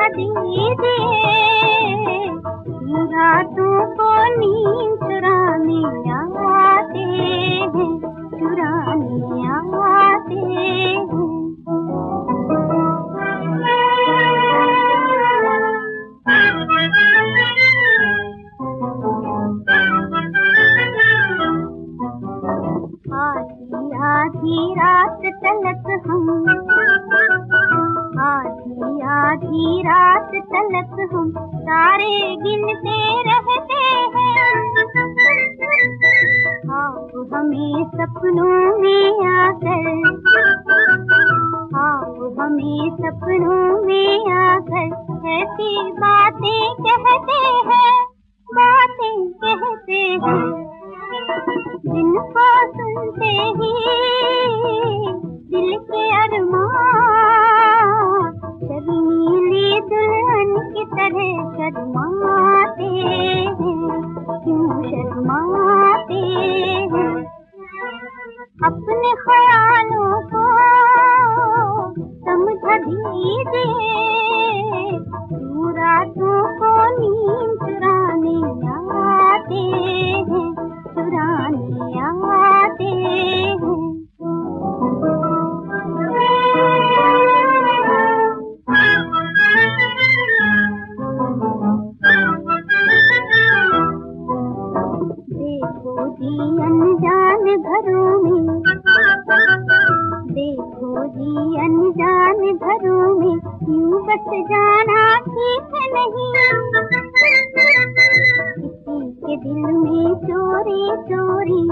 समझा दीजिए, रातों को नींद चुराने आते हैं, चुराने आते हैं। आधी आधी रात तलक हम, आधी आधी रात तलक हम तारे गिनते रहते हैं। आप हमें सपनों में आकर, आप हमें सपनों में आकर ऐसी बातें कहते हैं, बातें कहते हैं जिनको सुनते ही दिल के अरमान शर्मीली दुल्हन की तरह शर्माते हैं, क्यों शर्माते हैं। अपने ख्यालों को समझा दीजिए, रातों को नींद चुराने आते हैं, चुराने आते हैं। देखो जी अनजान घरों में, देखो जी अनजान घरों में यूं बस जाना ठीक नहीं। किसी के दिल में चोरी चोरी,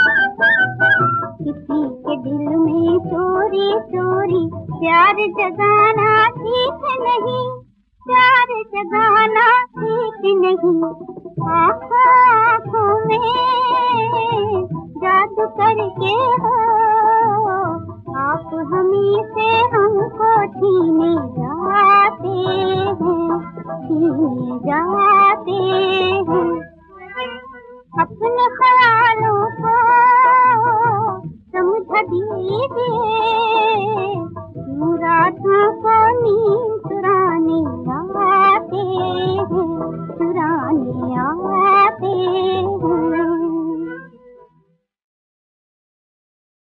किसी के दिल में चोरी चोरी प्यार जगाना ठीक नहीं, प्यार जगाना ठीक नहीं। आँखों आँखों में जादू करके हो आप हमी से हमको छीने जाते हैं, छीने जाते हैं। अपने ख्यालों को समझा दीजिए, रातों को नींद चुराने आते हैं, चुराने आते